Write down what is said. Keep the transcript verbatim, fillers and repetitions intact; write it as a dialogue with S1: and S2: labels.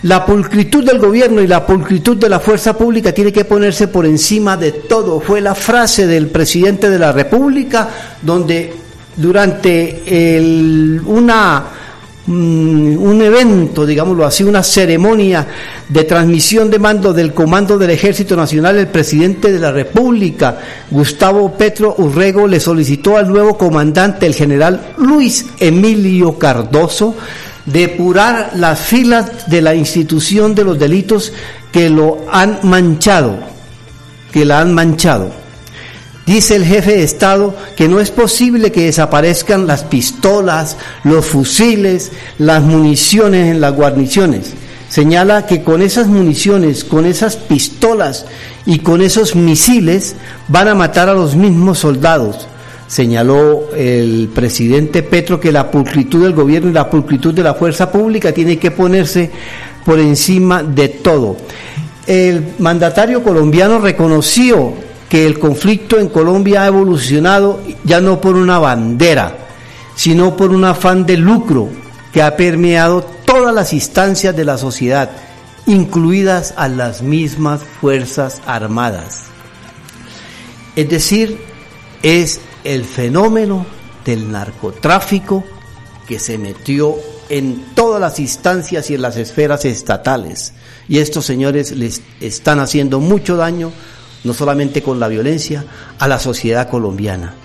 S1: La pulcritud del gobierno y la pulcritud de la fuerza pública tiene que ponerse por encima de todo. Fue la frase del presidente de la República, donde durante el, una, um, un evento, digámoslo así, una ceremonia de transmisión de mando del Comando del Ejército Nacional, el presidente de la República, Gustavo Petro Urrego, le solicitó al nuevo comandante, el general Luis Emilio Cardoso, depurar las filas de la institución de los delitos que lo han manchado, que la han manchado. Dice el jefe de Estado que no es posible que desaparezcan las pistolas, los fusiles, las municiones en las guarniciones. Señala que con esas municiones, con esas pistolas y con esos misiles van a matar a los mismos soldados. Señaló el presidente Petro que la pulcritud del gobierno y la pulcritud de la fuerza pública tiene que ponerse por encima de todo. El mandatario colombiano reconoció que el conflicto en Colombia ha evolucionado ya no por una bandera, sino por un afán de lucro que ha permeado todas las instancias de la sociedad, incluidas a las mismas Fuerzas Armadas. Es decir, es el fenómeno del narcotráfico que se metió en todas las instancias y en las esferas estatales. Y estos señores les están haciendo mucho daño, no solamente con la violencia, a la sociedad colombiana.